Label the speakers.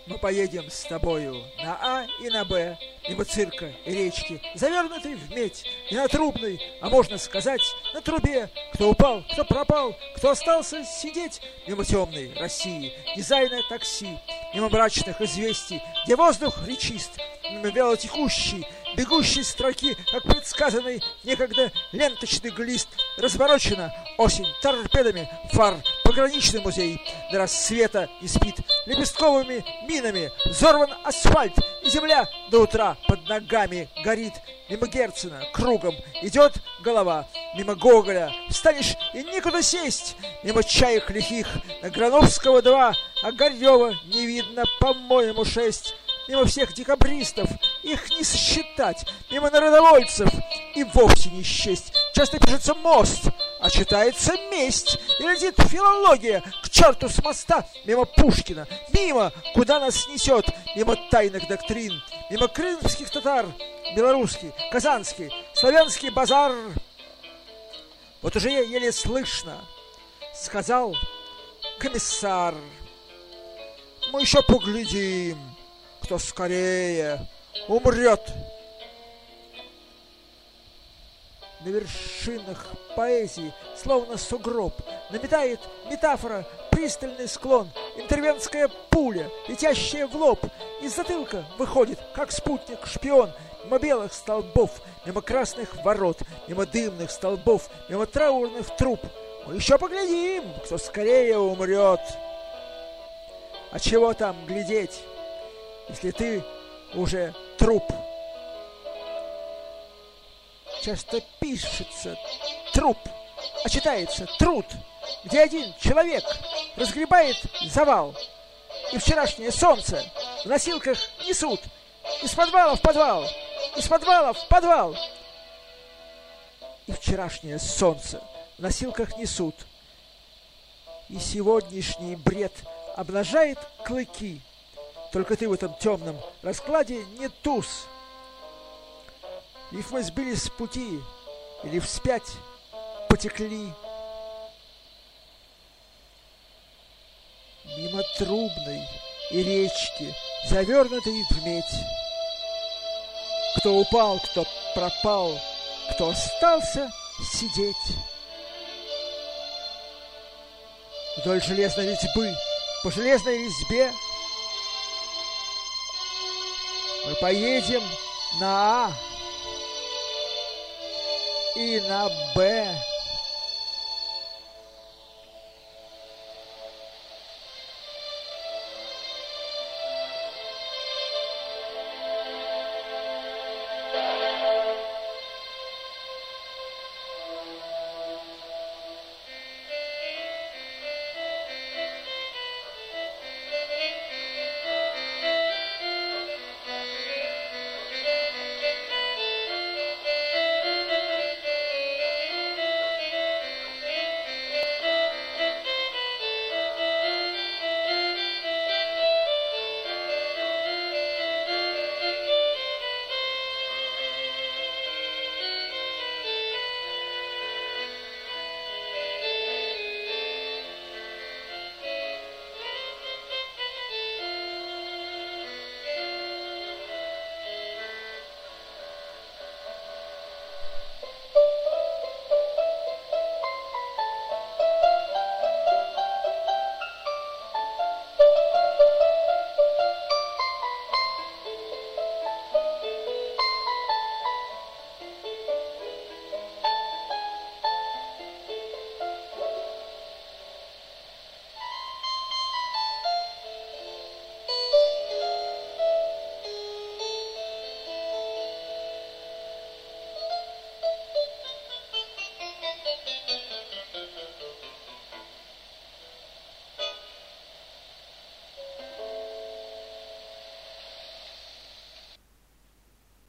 Speaker 1: Мы поедем с тобою на А и на Б, мимо цирка и речки, завернутой в медь, и на трубной, а можно сказать, на трубе, кто упал, кто пропал, кто остался сидеть, мимо темной России, дизайна такси, мимо мрачных известий, где воздух речист, мимо вялотекущей, бегущей строки, как предсказанный некогда ленточный глист, разворочена осень торпедами фар, пограничный музей до рассвета не спит, лепестковыми минами взорван асфальт, и земля до утра под ногами горит. Мимо Герцена кругом идет голова, мимо Гоголя встанешь и некуда сесть, мимо чаек лихих на Грановского 2, а Горьева не видно, по-моему, 6. Мимо всех декабристов, их не сосчитать, мимо народовольцев и вовсе не счесть. Часто пишется мост, а читается месть, и летит филология к черту с моста, мимо Пушкина, мимо, куда нас несет, мимо тайных доктрин, мимо крымских татар, белорусский, казанский, славянский базар. Вот уже еле слышно сказал комиссар: мы еще поглядим, кто скорее умрет. На вершинах поэзии, словно сугроб, наметает метафора пристальный склон, интервентская пуля, летящая в лоб. Из затылка выходит, как спутник-шпион, мимо белых столбов, мимо красных ворот, мимо дымных столбов, мимо траурных труб. Мы еще поглядим, кто скорее умрет. А чего там глядеть, если ты уже труп? Часто пишется труп, а читается труд, где один человек разгребает завал, и вчерашнее солнце в носилках несут из подвала в подвал, из подвала в подвал. И вчерашнее солнце в носилках несут, и сегодняшний бред обнажает клыки. Только ты в этом темном раскладе не туз. Лишь мы сбились с пути, или вспять потекли. Мимо трубной и речки, завернутой в медь. Кто упал, кто пропал, кто остался сидеть. Вдоль железной резьбы, по железной резьбе мы поедем на А и на Б.